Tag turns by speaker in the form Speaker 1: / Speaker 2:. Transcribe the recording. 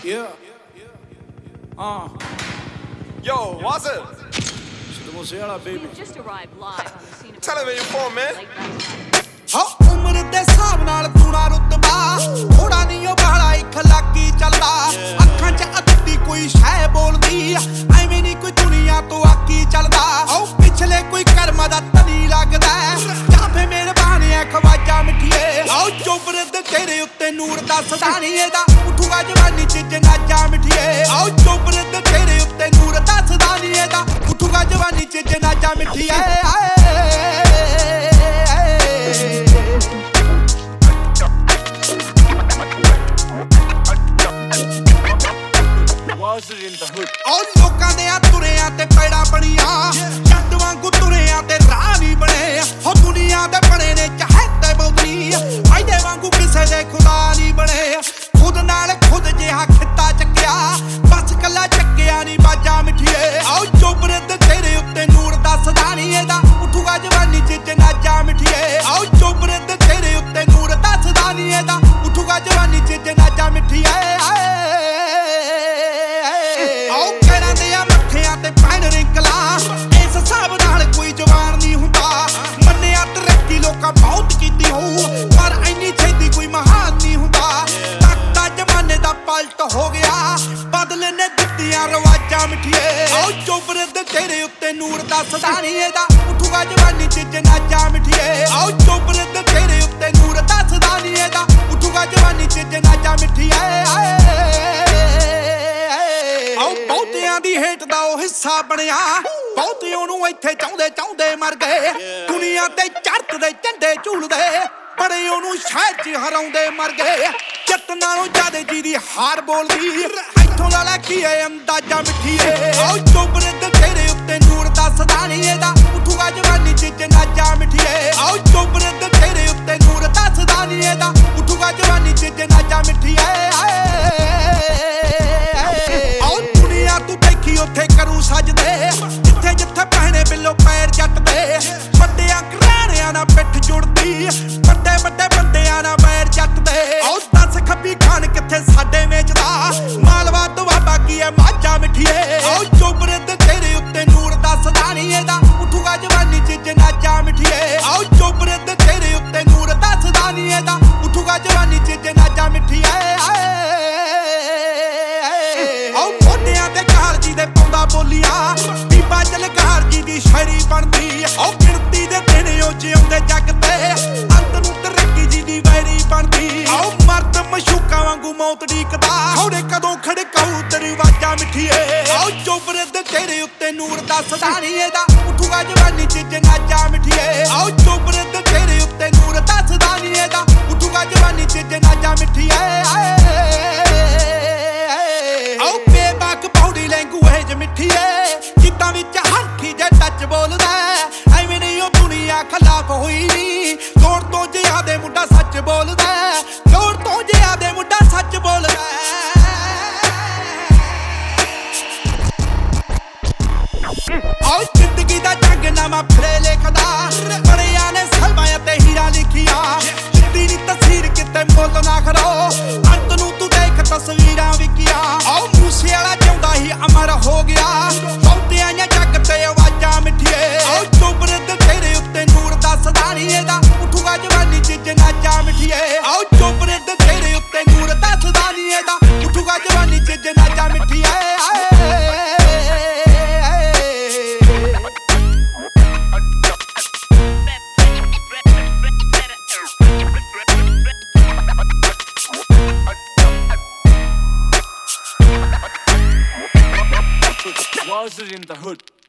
Speaker 1: Yeah.
Speaker 2: Yo, what's up?
Speaker 1: Mosella, baby.
Speaker 3: Just arrived live on the scene of
Speaker 2: Tell him where you're from, man.
Speaker 4: ਉਮਰ ਦੇ ਹਿਸਾਬ ਨਾਲ ਤੂਣਾ ਰੁਤਬਾ ਥੋੜਾ ਨਹੀਂ ਉਹ ਬਾਲਾ ਇਖਲਾਕੀ ਚੱਲਦਾ ਅੱਖਾਂ 'ਚ ਅੱਧੀ ਕੋਈ ਸ਼ੈ ਬੋਲਦੀ ਐਵੇਂ ਨਹੀਂ ਕੋਈ ਦੁਨੀਆ ਤੋਂ ਆਕੀ ਚੱਲਦਾ ਉਹ ਪਿਛਲੇ ਕੋਈ ਕਰਮ ਦਾ ਤਨੀ ਲੱਗਦਾ ਜਾਂ ਫੇ ਮਿਹਰਬਾਨੀਆਂ ਖਵਾਜਾ ਮਿੱਠੀਏ ਉਹ ਚੋਬਰ ਦੇ ਤੇਰੇ ਉੱਤੇ ਨੂਰ ਦੱਸਦਾ ਨਹੀਂ ਇਹਦਾ ਉਠੂਗਾ ਜਵਾਨੀ 'ਚ ਜਨਾਜਾ ਮਿੱਠੀਏ ਉਹ ਚੋਬਰ ਦੇ ਤੇਰੇ ਉੱਤੇ ਨੂਰ ਦੱਸਦਾ ਨਹੀਂ ਇਹਦਾ ਉਠੂਗਾ ਜਵਾਨੀ 'ਚ ਜਨਾਜਾ ਮਿੱਠੀਏ और लोकां दे तुरियां ते पैड़ा बनिया जट वांगू तुरियां ते राह नहीं बने हो दुनिया दे बने ने चाहते बौदी फायदे वांगू किसे दे खुदा नहीं बने खुद नाल खुद जिहा खित्ता चक्या बस कला चक्या नहीं बाजा मिठिए आओ चोबरे ते तेरे उत्ते नूर दसदा नहीं एदा उठूगा जवानी च जनाजा मिठिए आओ चोबरे ते तेरे उत्ते नूर दसदा नहीं एदा उठूगा जवानी च जनाजा मिठिए बहुत कीती हो पर इन्नी छेती कोई महान नहीं हुंदा तकता जमाने दा पलट हो गया बदले ने दित्तियां रवाजा मिठिए आओ चोबरे दे तेरे उत्ते नूर दसदा नहीं एदा उठूगा जवानी च जनाजा मिठिए आओ चोबरे दे तेरे उत्ते नूर दसदा नहीं एदा उठूगा जवानी च जनाजा मिठिए आओ बहुतियां दी हेट दा ओ हिस्सा बनिया बहुते ओनू इत्थे चाहुंदे चाहुंदे मर गए दुनिया ते चढ़दे झंडे झूलदे बड़े ओनू शहर च हराउंदे मर गए जट नालों ज्यादा जी दी हार बोलदी इत्थों ला लै की है अंदाजा मिठिए आओ चोबरे ते तेरे उत्ते नूर दसदा नहीं एदा उठूगा जवानी च जनाजा मिठिए आओ चोबरे ते तेरे उत्ते नूर दसदा नहीं एदा उठूगा जवानी च जनाजा मिठिए आओ दुनिया तू देखी उत्थे करू सजदे जिथे जिथे पहने बिलो पैर जट दे बड्डियां घराणियां नाल पिठ जुड़दी बड्डे बड्डे बंदियां नाल पैर जट दे आओ दस खब्बी खान किथे साडे मेचदा मालवा दुआबा की है माजा मिठिए आओ चोबरे ते तेरे उत्ते नूर दसदा नहीं एदा उठूगा जवानी च जनाजा मिठिए आओ चोबरे ते तेरे उत्ते नूर दसदा नहीं एदा उठूगा जवानी च जनाजा मिठिए आओ मोढियां ते कार जी दे पौंदा बोलियां बीबा जलकार जी दी शायरी बनदी आओ गिणती दे दिन ओ जिउंदे जग ते अंत नूं तरक्की जी दी वैरी बनदी आओ मर्द मशूका वांगू मौत ढीकदा खौड़े कदों खड़काऊ दरवाजा मिठिए आओ चोबरे दे तेरे उत्ते नूर दसदा नहीं एदा उठूगा जवानी च जनाजा मिठिए आओ चोबरे दे तेरे उत्ते नूर दसदा नहीं एदा उठूगा जवानी च जनाजा मिठिए आओ बेबाक पौड़ी लैंगुएज मिठिए जिद्दां विच हरखी जे टच बोलदा ऐवें नहीं ओ दुनिया खिलाफ होई नी लोड़ तो जियादे मुंडा सच बोलदा लोड़ तो जियादे मुंडा सच बोलदा आओ जिंदगी दा जंग नामा फिरे लिखदा बड़ियां ने सलमां ते हीरा लिखिया जिद्दी नी तस्वीर किते मुੱਲ ना खरो अंत नूं तू देख तस्वीरां विकिया आओ मूसे वाला जिउंदा ही अमर हो गया बहुतियां जग ते आवाजां मिठिए आओ चोबरे ते तेरे उत्ते नूर दसदा नहीं एदा उठूगा जवानी च जनाजा मिठिए आओ चोबरे ते तेरे उत्ते नूर दसदा नहीं एदा उठूगा जवानी च जनाजा मिठिए
Speaker 1: Was it in the hood?